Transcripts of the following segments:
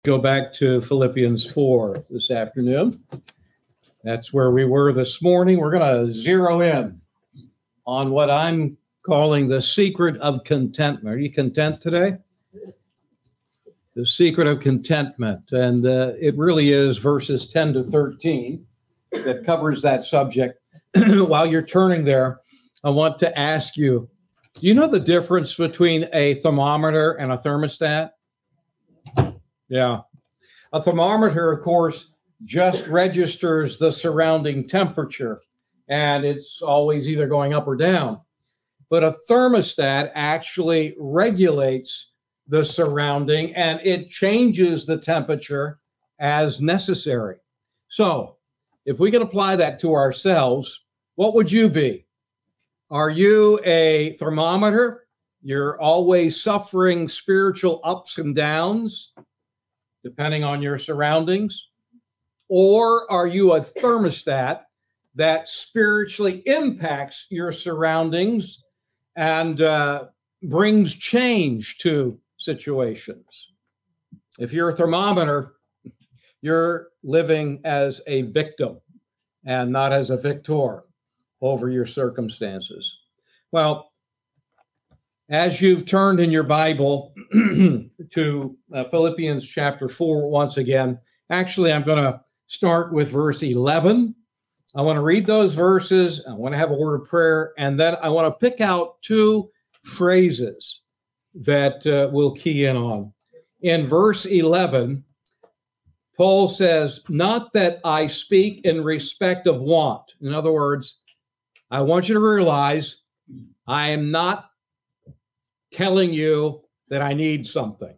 Go back to Philippians 4 this afternoon. That's where we were this morning. We're going to zero in on what I'm calling the secret of contentment. Are you content today? The secret of contentment. And it really is verses 10 to 13 that covers that subject. While you're turning there, I want to ask you, do you know the difference between a thermometer and a thermostat? Yeah. A thermometer, of course, just registers the surrounding temperature, and it's always either going up or down. But a thermostat actually regulates the surrounding, and it changes the temperature as necessary. So if we can apply that to ourselves, what would you be? Are you a thermometer? You're always suffering spiritual ups and downs, depending on your surroundings? Or are you a thermostat that spiritually impacts your surroundings and brings change to situations? If you're a thermometer, you're living as a victim and not as a victor over your circumstances. Well, as you've turned in your Bible to Philippians chapter 4 once again, actually, I'm going to start with verse 11. I want to read those verses. I want to have a word of prayer, and then I want to pick out two phrases that we'll key in on. In verse 11, Paul says, "Not that I speak in respect of want." In other words, I want you to realize I am not telling you that I need something.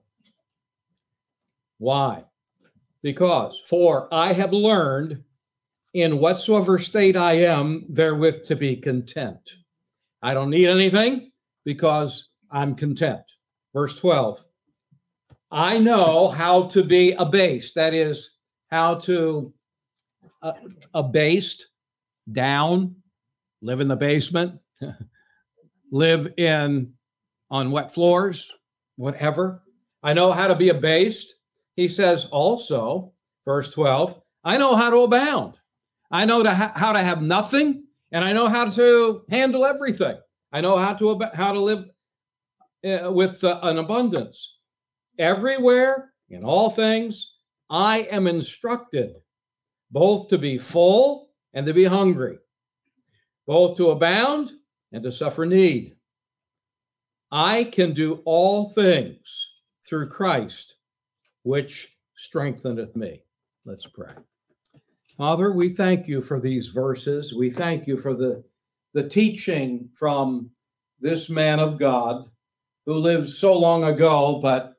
Why? Because, "For I have learned in whatsoever state I am therewith to be content." I don't need anything because I'm content. Verse 12, "I know how to be abased." That is, how to abased, down, live in the basement, live on wet floors, whatever. I know how to be abased. He says also, verse 12, "I know how to abound." I know how to have nothing, and I know how to handle everything. I know how to live with an abundance. Everywhere, in all things, I am instructed both to be full and to be hungry, both to abound and to suffer need. I can do all things through Christ, which strengtheneth me. Let's pray. Father, we thank you for these verses. We thank you for the teaching from this man of God who lived so long ago, but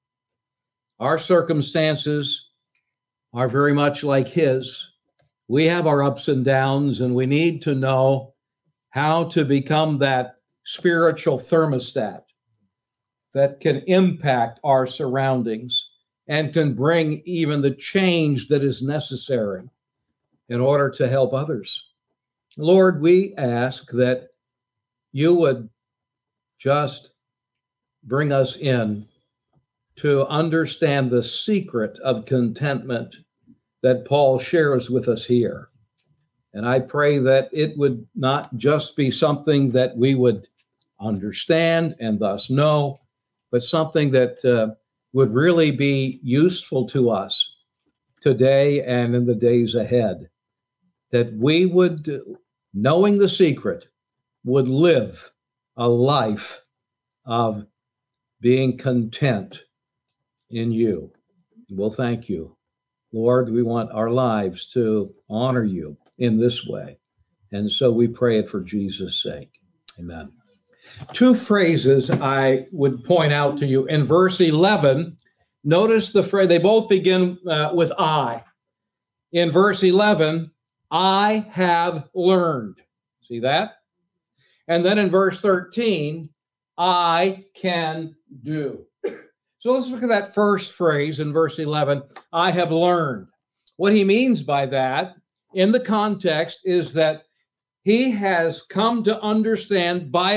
our circumstances are very much like his. We have our ups and downs, and we need to know how to become that spiritual thermostat that can impact our surroundings and can bring even the change that is necessary in order to help others. Lord, we ask that you would just bring us in to understand the secret of contentment that Paul shares with us here. And I pray that it would not just be something that we would understand and thus know, but something that would really be useful to us today and in the days ahead. That we would, knowing the secret, would live a life of being content in you. We'll thank you. Lord, we want our lives to honor you in this way. And so we pray it for Jesus' sake. Amen. Two phrases I would point out to you. In verse 11, notice the phrase, they both begin with I. In verse 11, I have learned. See that? And then in verse 13, I can do. So let's look at that first phrase in verse 11, I have learned. What he means by that in the context is that he has come to understand by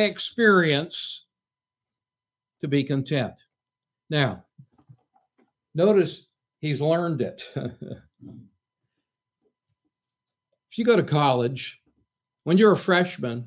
experience to be content. Now, notice He's learned it. If you go to college, when you're a freshman,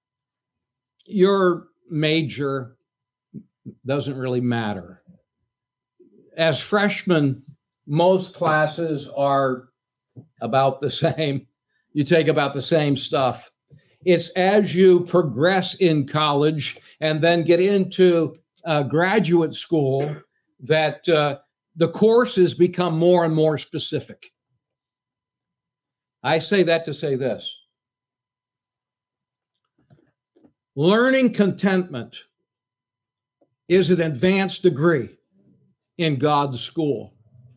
your major doesn't really matter. As freshmen, most classes are about the same. You take about the same stuff. It's as you progress in college and then get into graduate school that the courses become more and more specific. I say that to say this. Learning contentment is an advanced degree in God's school.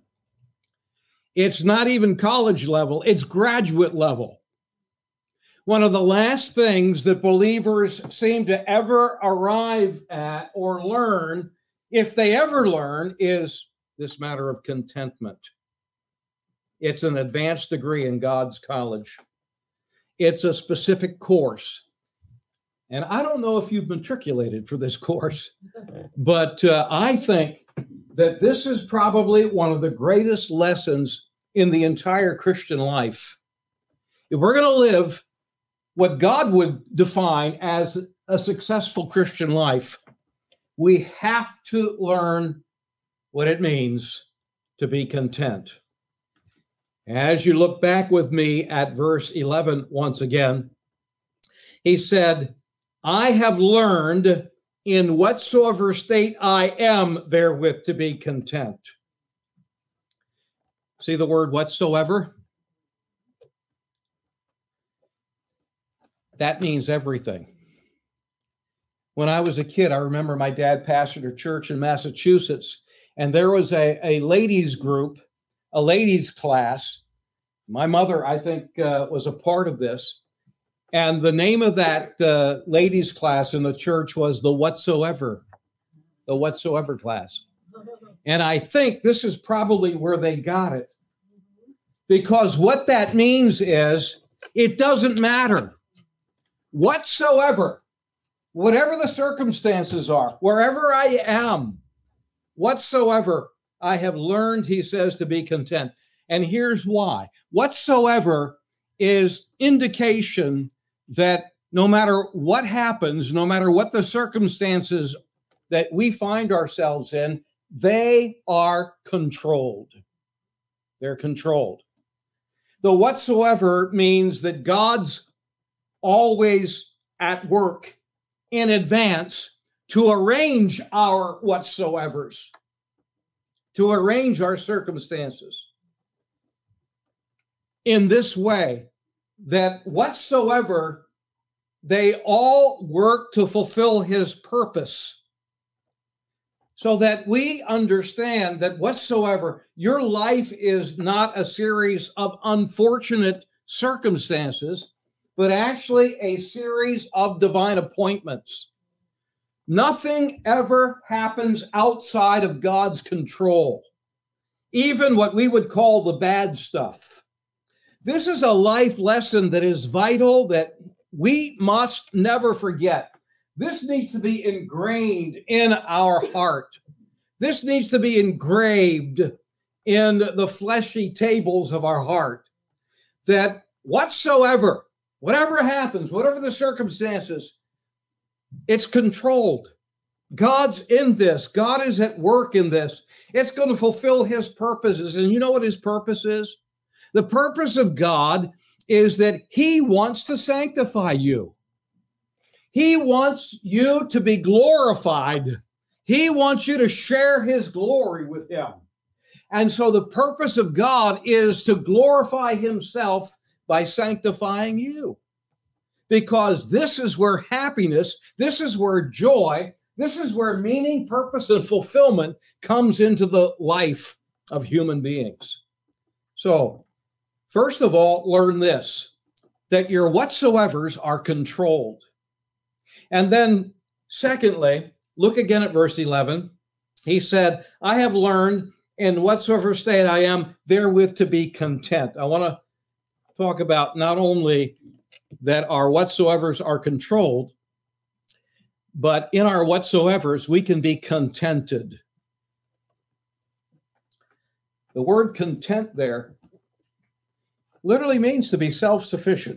It's not even college level, it's graduate level. One of the last things that believers seem to ever arrive at or learn, if they ever learn, is this matter of contentment. It's an advanced degree in God's college. It's a specific course. And I don't know if you've matriculated for this course, but I think that this is probably one of the greatest lessons in the entire Christian life. If we're going to live what God would define as a successful Christian life, we have to learn what it means to be content. As you look back with me at verse 11 once again, he said, I have learned in whatsoever state I am therewith to be content. See the word whatsoever? That means everything. When I was a kid, I remember my dad pastored a church in Massachusetts, and there was a ladies group, a ladies class. My mother, I think, was a part of this. And the name of that ladies class in the church was the whatsoever class. And I think this is probably where they got it. Because what that means is it doesn't matter. Whatsoever, whatever the circumstances are, wherever I am, whatsoever, I have learned, he says, to be content. And here's why. Whatsoever is indication that no matter what happens, no matter what the circumstances that we find ourselves in, they are controlled. They're controlled. The whatsoever means that God's always at work in advance to arrange our whatsoevers, to arrange our circumstances in this way that whatsoever, they all work to fulfill his purpose. So that we understand that whatsoever, your life is not a series of unfortunate circumstances, but actually a series of divine appointments. Nothing ever happens outside of God's control, even what we would call the bad stuff. This is a life lesson that is vital, that we must never forget. This needs to be ingrained in our heart. This needs to be engraved in the fleshy tables of our heart, that whatsoever, whatever happens, whatever the circumstances, it's controlled. God's in this. God is at work in this. It's going to fulfill his purposes. And you know what his purpose is? The purpose of God is that he wants to sanctify you. He wants you to be glorified. He wants you to share his glory with him. And so the purpose of God is to glorify himself by sanctifying you. Because this is where happiness, this is where joy, this is where meaning, purpose, and fulfillment comes into the life of human beings. So, first of all, learn this, that your whatsoevers are controlled. And then, secondly, look again at verse 11. He said, I have learned in whatsoever state I am therewith to be content. I want to talk about not only that our whatsoevers are controlled, but in our whatsoevers, we can be contented. The word content there literally means to be self-sufficient.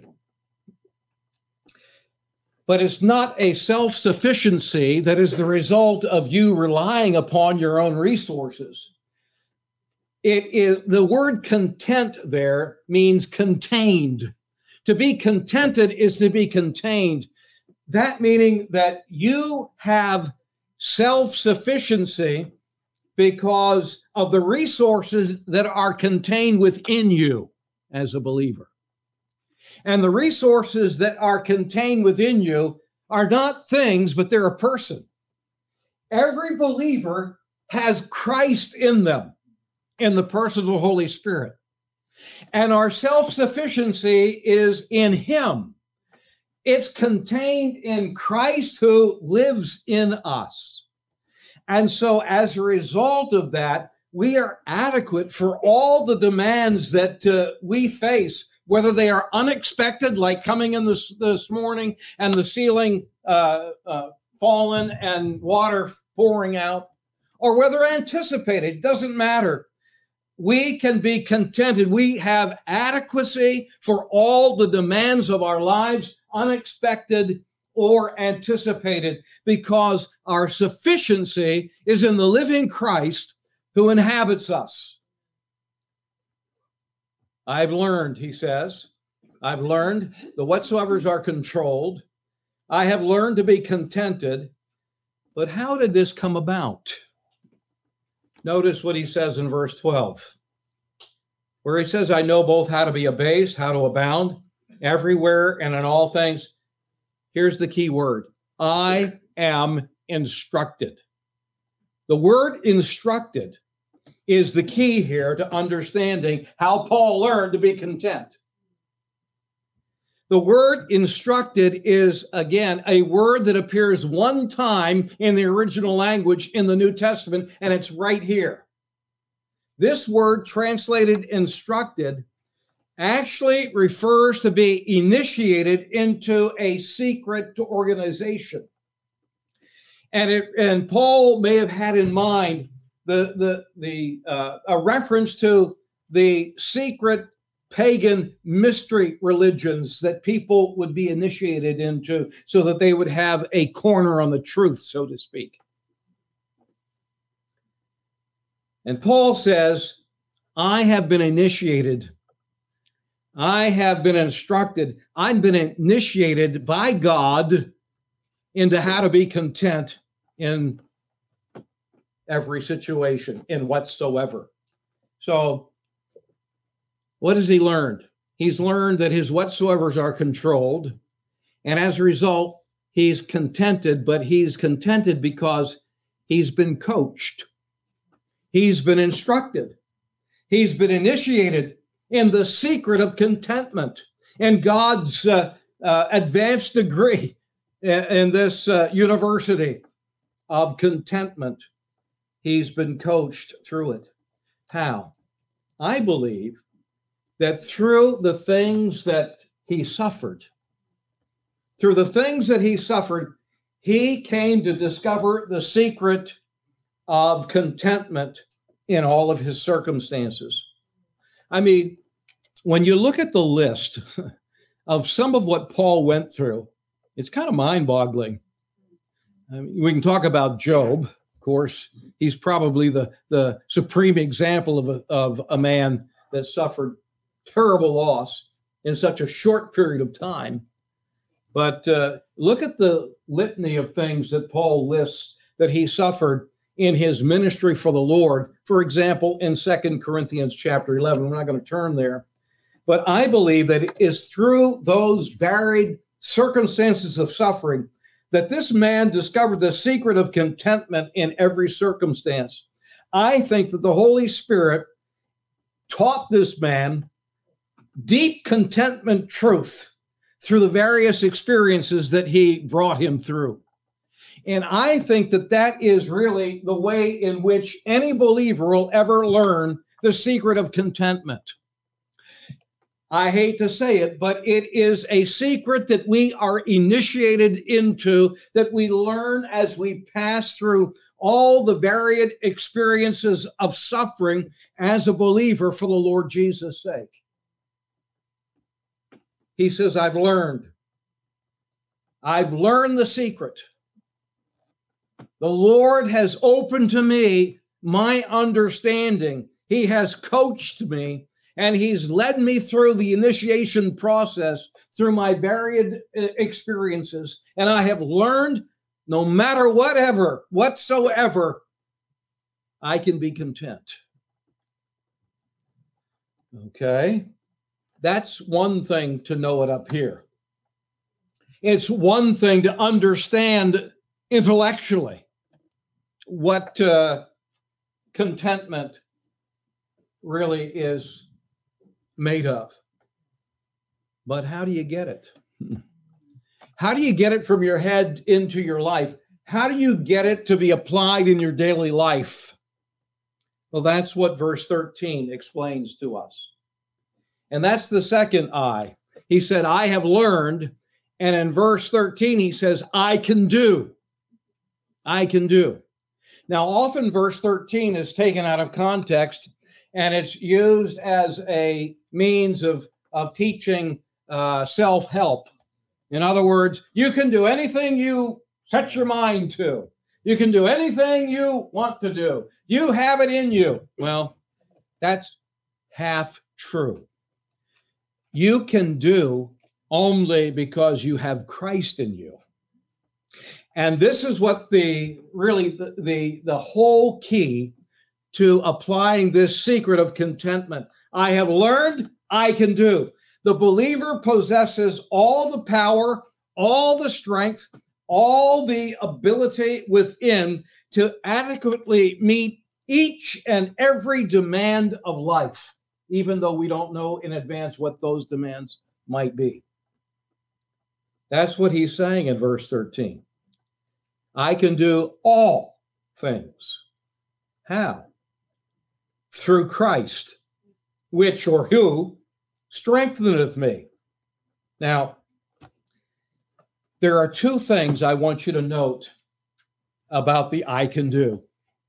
But it's not a self-sufficiency that is the result of you relying upon your own resources. It is the word content there means contained. To be contented is to be contained. That meaning that you have self-sufficiency because of the resources that are contained within you as a believer. And the resources that are contained within you are not things, but they're a person. Every believer has Christ in them, in the person of the Holy Spirit. And our self-sufficiency is in him. It's contained in Christ who lives in us. And so as a result of that, we are adequate for all the demands that we face, whether they are unexpected, like coming in this morning and the ceiling fallen and water pouring out, or whether anticipated, doesn't matter. We can be contented. We have adequacy for all the demands of our lives, unexpected or anticipated, because our sufficiency is in the living Christ who inhabits us. I've learned, he says, I've learned the whatsoevers are controlled. I have learned to be contented. But how did this come about? Notice what he says in verse 12, where he says, I know both how to be abased, how to abound, everywhere and in all things. Here's the key word. I am instructed. The word instructed is the key here to understanding how Paul learned to be content. The word instructed is, again, a word that appears one time in the original language in the New Testament, and it's right here. This word, translated instructed, actually refers to be initiated into a secret organization. And Paul may have had in mind a reference to the secret pagan mystery religions that people would be initiated into so that they would have a corner on the truth, so to speak. And Paul says, I have been initiated. I have been instructed. I've been initiated by God into how to be content in every situation, in whatsoever. So what has he learned? He's learned that his whatsoevers are controlled. And as a result, he's contented, but he's contented because he's been coached. He's been instructed. He's been initiated in the secret of contentment and God's advanced degree in this university of contentment. He's been coached through it. How? I believe that through the things that he suffered, he came to discover the secret of contentment in all of his circumstances. I mean, when you look at the list of some of what Paul went through, it's kind of mind-boggling. I mean, we can talk about Job. Of course, he's probably the supreme example of a man that suffered terrible loss in such a short period of time. But look at the litany of things that Paul lists that he suffered in his ministry for the Lord. For example, in 2 Corinthians chapter 11, we're not going to turn there. But I believe that it is through those varied circumstances of suffering that this man discovered the secret of contentment in every circumstance. I think that the Holy Spirit taught this man deep contentment truth through the various experiences that he brought him through. And I think that that is really the way in which any believer will ever learn the secret of contentment. I hate to say it, but it is a secret that we are initiated into, that we learn as we pass through all the varied experiences of suffering as a believer for the Lord Jesus' sake. He says, I've learned the secret. The Lord has opened to me my understanding. He has coached me, and he's led me through the initiation process through my varied experiences. And I have learned, no matter whatsoever, I can be content. Okay? That's one thing to know it up here. It's one thing to understand intellectually what contentment really is made of. But how do you get it? How do you get it from your head into your life? How do you get it to be applied in your daily life? Well, that's what verse 13 explains to us. And that's the second I. He said, I have learned. And in verse 13, he says, I can do. I can do. Now, often verse 13 is taken out of context, and it's used as a means of teaching self-help. In other words, you can do anything you set your mind to. You can do anything you want to do. You have it in you. Well, that's half true. You can do only because you have Christ in you. And this is what the whole key to applying this secret of contentment. I have learned, I can do. The believer possesses all the power, all the strength, all the ability within to adequately meet each and every demand of life, even though we don't know in advance what those demands might be. That's what he's saying in verse 13. I can do all things. How? Through Christ, which or who strengtheneth me. Now, there are two things I want you to note about the I can do.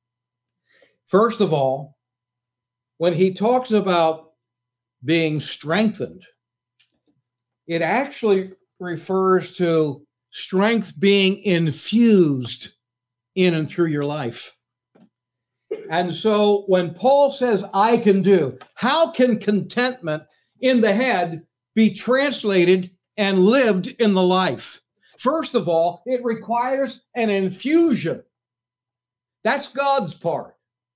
First of all, when he talks about being strengthened, it actually refers to strength being infused in and through your life. And so when Paul says, I can do, how can contentment in the head be translated and lived in the life? First of all, it requires an infusion. That's God's part.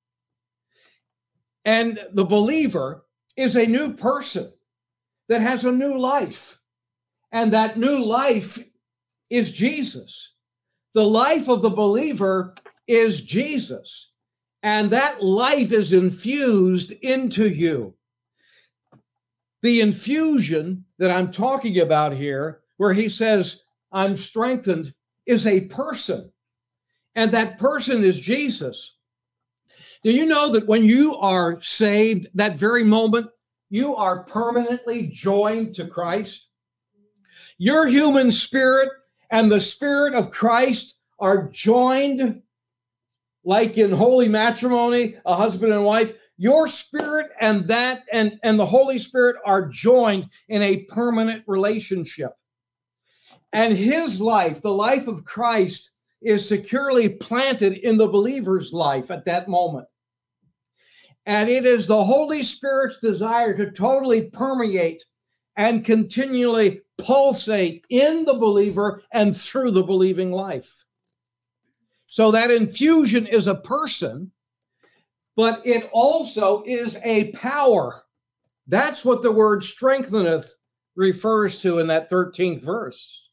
And the believer is a new person that has a new life. And that new life is Jesus. The life of the believer is Jesus. And that life is infused into you. The infusion that I'm talking about here, where he says, I'm strengthened, is a person. And that person is Jesus. Do you know that when you are saved, that very moment, you are permanently joined to Christ? Your human spirit and the spirit of Christ are joined, like in holy matrimony, a husband and wife. Your spirit and that and the Holy Spirit are joined in a permanent relationship. And his life, the life of Christ, is securely planted in the believer's life at that moment. And it is the Holy Spirit's desire to totally permeate and continually pulsate in the believer and through the believing life. So that infusion is a person, but it also is a power. That's what the word strengtheneth refers to in that 13th verse.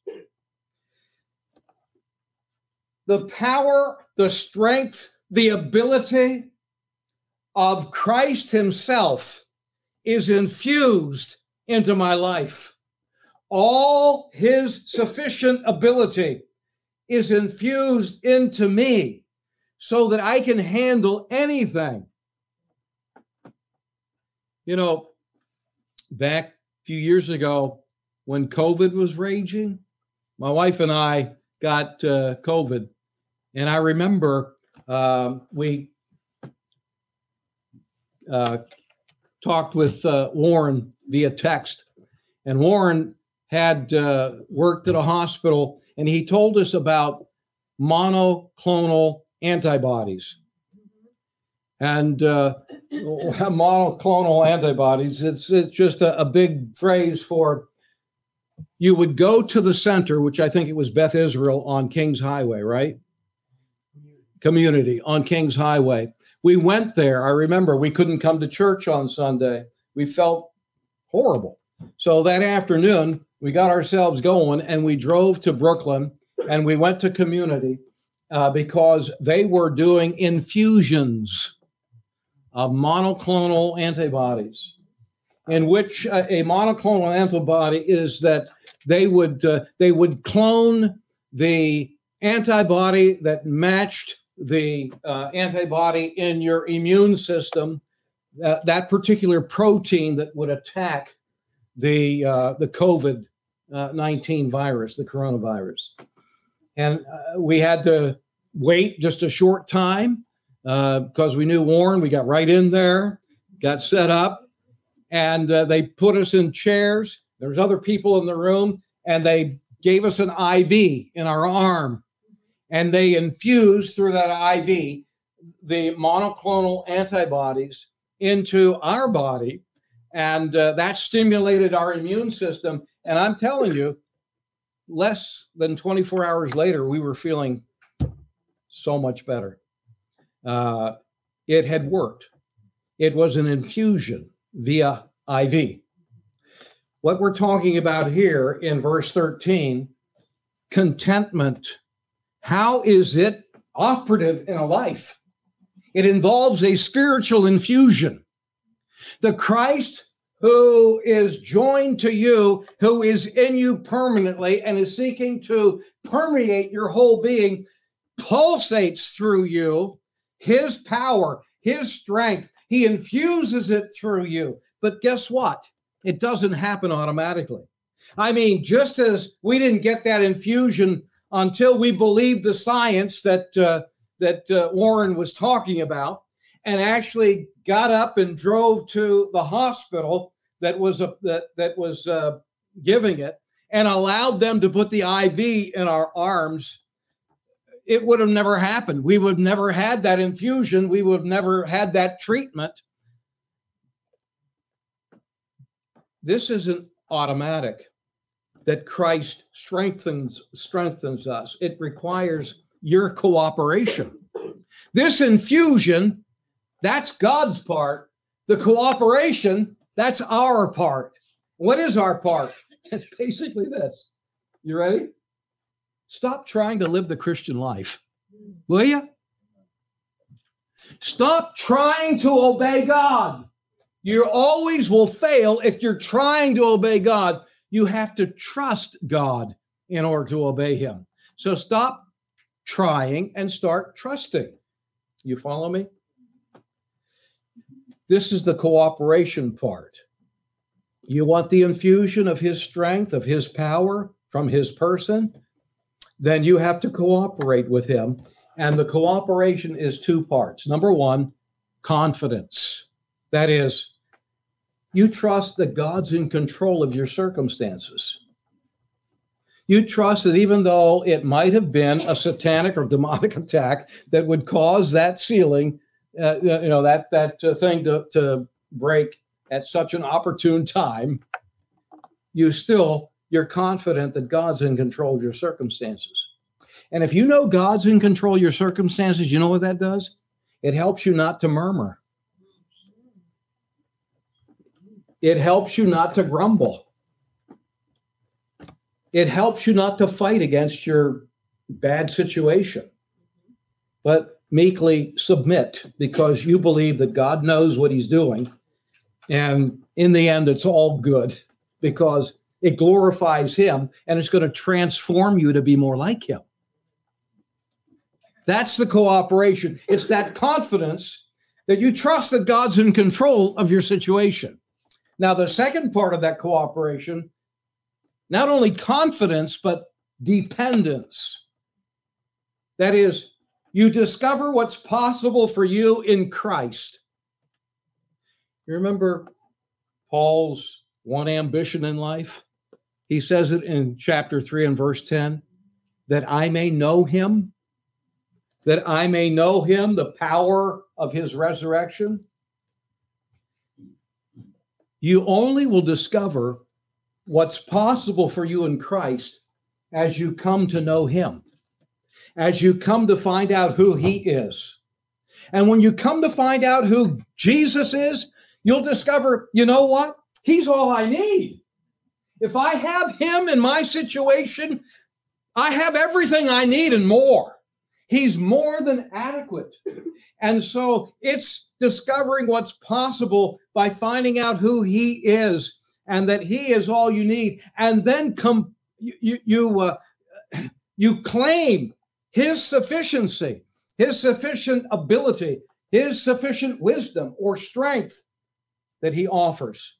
The power, the strength, the ability of Christ himself is infused into my life. All his sufficient ability is infused into me so that I can handle anything. You know, back a few years ago when COVID was raging, my wife and I got COVID. And I remember We talked with Warren via text, and Warren had worked at a hospital, and he told us about monoclonal antibodies. And monoclonal antibodies, it's just a big phrase for, you would go to the center, which I think it was Beth Israel on Kings Highway, right? Community on Kings Highway. We went there. I remember we couldn't come to church on Sunday. We felt horrible. So that afternoon, we got ourselves going and we drove to Brooklyn and we went to Community because they were doing infusions of monoclonal antibodies, in which a monoclonal antibody is that they would clone the antibody that matched the antibody in your immune system, that particular protein that would attack the COVID-19 virus, the coronavirus. And we had to wait just a short time because we knew Warren. We got right in there, got set up, and they put us in chairs. There was other people in the room, and they gave us an IV in our arm, and they infused through that IV the monoclonal antibodies into our body, and that stimulated our immune system. And I'm telling you, less than 24 hours later, we were feeling so much better. It had worked. It was an infusion via IV. What we're talking about here in verse 13, contentment, how is it operative in a life? It involves a spiritual infusion. The Christ who is joined to you, who is in you permanently and is seeking to permeate your whole being, pulsates through you, his power, his strength. He infuses it through you. But guess what? It doesn't happen automatically. I mean, just as we didn't get that infusion until we believed the science that Warren was talking about, and actually got up and drove to the hospital that was giving it, and allowed them to put the IV in our arms, it would have never happened. We would have never had that infusion. We would have never had that treatment. This isn't automatic that Christ strengthens us. It requires your cooperation. This infusion, that's God's part. The cooperation, that's our part. What is our part? It's basically this. You ready? Stop trying to live the Christian life, will you? Stop trying to obey God. You always will fail if you're trying to obey God. You have to trust God in order to obey him. So stop trying and start trusting. You follow me? This is the cooperation part. You want the infusion of his strength, of his power from his person, then you have to cooperate with him. And the cooperation is two parts. Number one, confidence. That is, you trust that God's in control of your circumstances. You trust that even though it might have been a satanic or demonic attack that would cause that ceiling, that thing to break at such an opportune time, you're confident that God's in control of your circumstances. And if you know God's in control of your circumstances, you know what that does? It helps you not to murmur. It helps you not to grumble. It helps you not to fight against your bad situation, but meekly submit because you believe that God knows what he's doing. And in the end, it's all good because it glorifies him and it's going to transform you to be more like him. That's the cooperation. It's that confidence that you trust that God's in control of your situation. Now, the second part of that cooperation, not only confidence, but dependence. That is, You discover what's possible for you in Christ. You remember Paul's one ambition in life? He says it in chapter 3 and verse 10, that I may know him, the power of his resurrection. You only will discover what's possible for you in Christ as you come to know him, as you come to find out who he is. And when you come to find out who Jesus is, you'll discover, you know what? He's all I need. If I have him in my situation, I have everything I need and more. He's more than adequate. And so it's discovering what's possible by finding out who he is and that he is all you need. And then you claim his sufficiency, his sufficient ability, his sufficient wisdom or strength that he offers.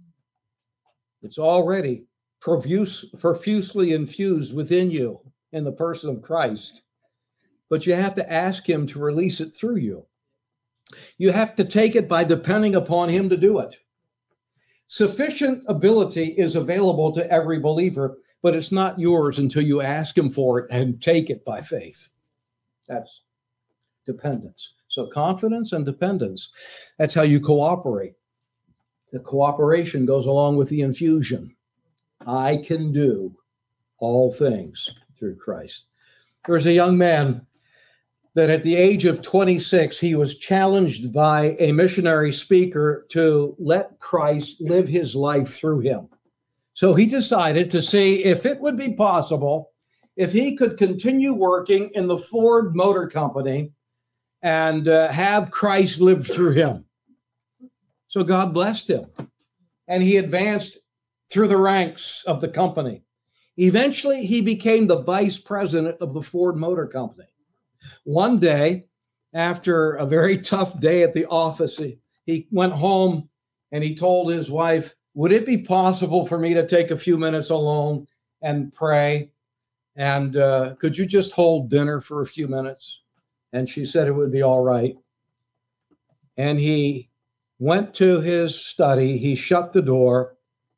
It's already profusely infused within you in the person of Christ. But you have to ask him to release it through you. You have to take it by depending upon him to do it. Sufficient ability is available to every believer, but it's not yours until you ask him for it and take it by faith. That's dependence. So confidence and dependence, that's how you cooperate. The cooperation goes along with the infusion. I can do all things through Christ. There was a young man that at the age of 26, he was challenged by a missionary speaker to let Christ live his life through him. So he decided to see if it would be possible, if he could continue working in the Ford Motor Company and have Christ live through him. So God blessed him, and he advanced through the ranks of the company. Eventually, he became the vice president of the Ford Motor Company. One day, after a very tough day at the office, he went home and he told his wife, would it be possible for me to take a few minutes alone and pray? And could you just hold dinner for a few minutes? And she said it would be all right. And he went to his study, he shut the door,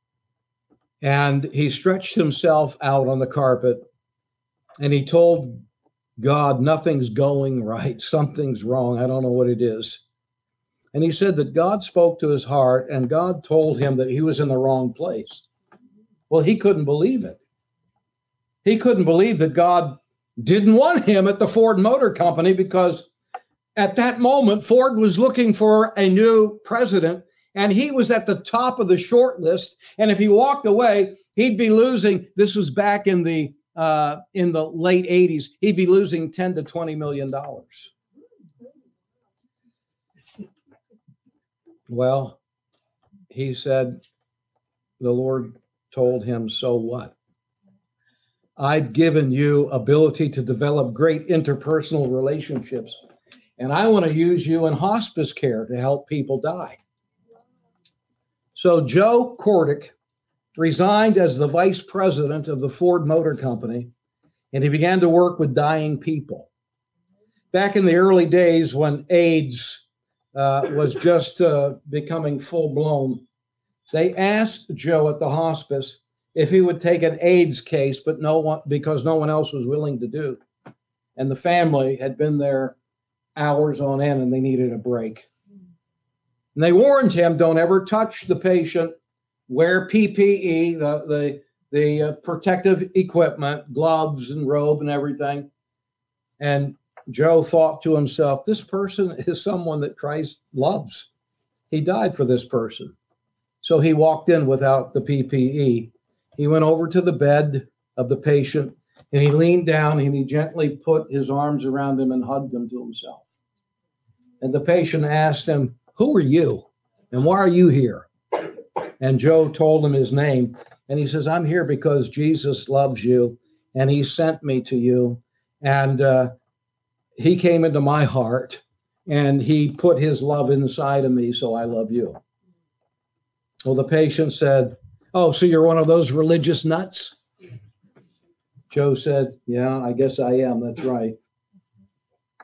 and he stretched himself out on the carpet, and he told God, nothing's going right, something's wrong, I don't know what it is. And he said that God spoke to his heart, and God told him that he was in the wrong place. Well, he couldn't believe it. He couldn't believe that God didn't want him at the Ford Motor Company, because at that moment, Ford was looking for a new president, and he was at the top of the short list. And if he walked away, he'd be losing. This was back in the late 80s. He'd be losing $10 to $20 million. Well, he said, the Lord told him, so what? I've given you ability to develop great interpersonal relationships. And I want to use you in hospice care to help people die. So Joe Kordick resigned as the vice president of the Ford Motor Company, and he began to work with dying people. Back in the early days when AIDS was just becoming full-blown, they asked Joe at the hospice if he would take an AIDS case, but because no one else was willing to do. And the family had been there hours on end, and they needed a break. And they warned him, don't ever touch the patient, wear PPE, the protective equipment, gloves and robe and everything. And Joe thought to himself, this person is someone that Christ loves. He died for this person. So he walked in without the PPE. He went over to the bed of the patient, and he leaned down and he gently put his arms around him and hugged him to himself. And the patient asked him, who are you? And why are you here? And Joe told him his name. And he says, I'm here because Jesus loves you, and he sent me to you. And he came into my heart, and he put his love inside of me, so I love you. Well, the patient said, oh, so you're one of those religious nuts? Joe said, yeah, I guess I am. That's right.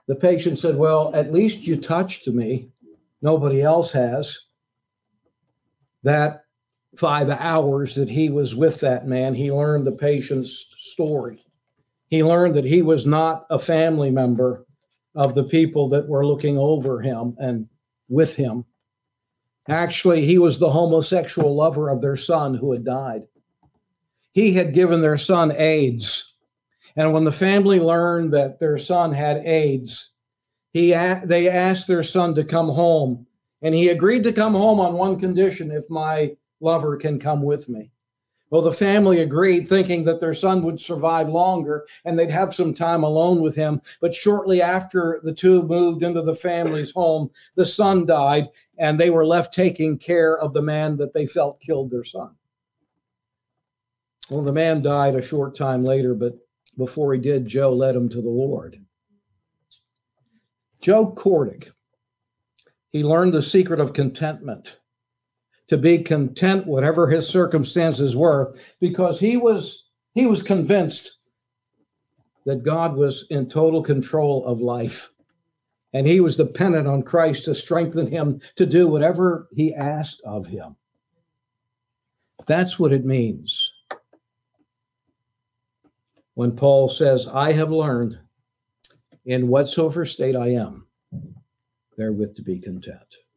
The patient said, well, at least you touched me. Nobody else has. That 5 hours that he was with that man, he learned the patient's story. He learned that he was not a family member of the people that were looking over him and with him. Actually, he was the homosexual lover of their son who had died. He had given their son AIDS. And when the family learned that their son had AIDS, they asked their son to come home. And he agreed to come home on one condition: if my lover can come with me. Well, the family agreed, thinking that their son would survive longer and they'd have some time alone with him. But shortly after the two moved into the family's home, the son died, and they were left taking care of the man that they felt killed their son. Well, the man died a short time later, but before he did, Joe led him to the Lord. Joe Kordig, he learned the secret of contentment, to be content whatever his circumstances were, because he was convinced that God was in total control of life, and he was dependent on Christ to strengthen him to do whatever he asked of him. That's what it means when Paul says, I have learned in whatsoever state I am, therewith to be content.